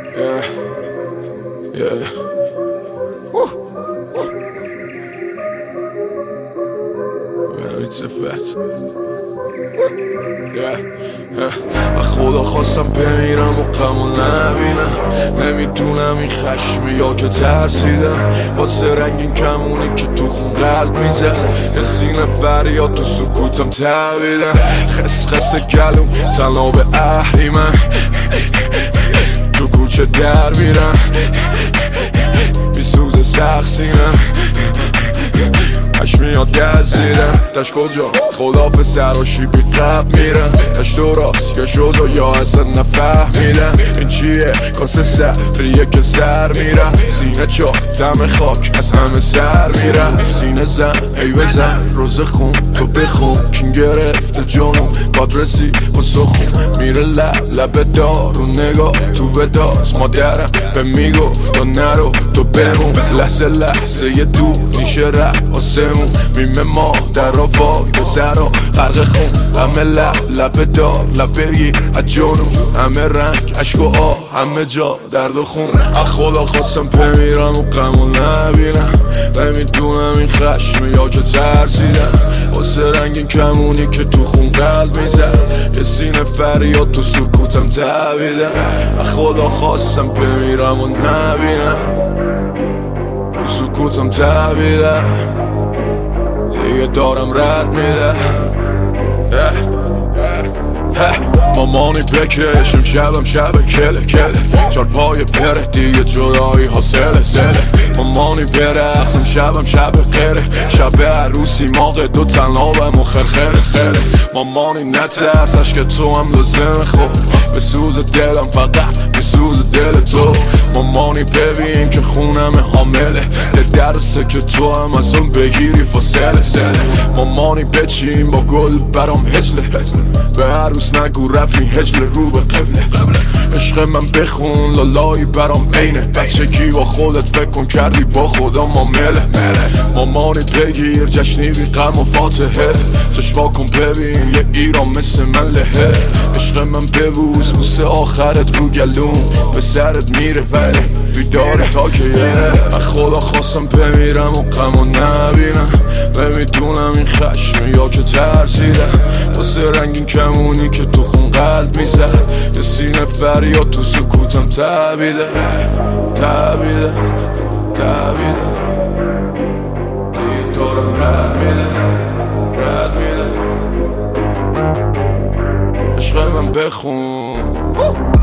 Yeah, yeah. Woo, woo. Yeah, it's a fact. از خدا خواستم بمیرم و غمو نبینم. نمیدونم این خشمه یا که ترسیدم، واسه رنگین کمونی که تو خون قلب میزد. یه سینه فریاد تو سکوتم تبیدم. خس گلوم سلام به اهریمن، تو کوچه در میرم میسوزه سخت سینم. میاد گل زیرم دشت کجا خدافه سراشی بی قبل میرم. دشت تو راست یا شد و یا اصلا نفهمیدم این چیه کاسه سریه که سر میرم. سینه چا دم خاک از همه سر میرم. سینه زن هی بزن روز خون تو بخون کین گرفته جانو بادرسی و سخون میره لب دار و نگاه تو وداست. مادرم به میگفت تو نرو تو بمون. لحظه یه دور میشه رفت آسمون. میمه مادر را وای به سرا غرق خون. همه لب دار لب بگیر از جنون. همه رنگ عشق و آه همه جا درد و خون. از خدا خواستم بمیرم و غمو نبینم. نمیدونم این خشمه یا که ترسیدم، واسه رنگین کمونی که تو خون قلب میزد. یه سینه فریاد تو سکوتم تبیدم. از خدا خواستم بمیرم و نبینم، تو سکوتم تبیدم. دیگه دارم رد میده. مامانی بکشم شبم شب کله چار پای پره دیگه جدایی ها سله مامانی برقصم شبم شب قره. شب عروسی ماغ دو تنابم و خرخره. مامانی نترسش که تو هم لازم خوب به سوز دلم فقط به سوز دل تو. مامانی ببین که خونم حامله درسه که تو هم از اون بگیری فاصله. مامانی بچین با گل برام هجله. به عروس نگو رفی هجله رو به قبله. عشق من بخون لالایی برام اینه. بچگی با خودت فکر کن کردی با خدا معامله. مامانی بگیر جشنی بی غم و فاتحه. چشوا کن ببین یه ایران مثل من لهه. عشق من ببوس بوسه آخرت رو گلوم. به سرت میره ولی بیداره تا که از خدا خواستم بمیرم و غمو نبینم. نمیدونم این خشمه یا که ترسیدم، واسه رنگین کمونی که تو خون قلب میزد. یه سینه فریاد تو سکوتم تبیده. دیگه دارم رد میده. عشق من بخون